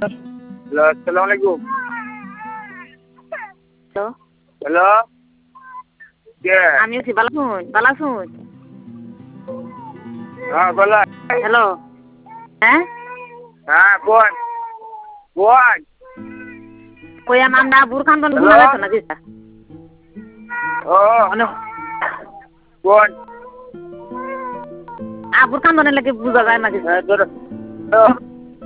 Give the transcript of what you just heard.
Hello, আসসালামু আলাইকুম। Hello, hello, কে? আমি আছি বালাসুন। হ্যাঁ বলা। হ্যালো, হ্যাঁ হ্যাঁ কোন? কই আমরা বুরখান তো হ্যালো? ঘুরে গেছে নাকি ও মানে কোন? বুরখান লাগে বুঝা যায় নাকি হ্যাঁ,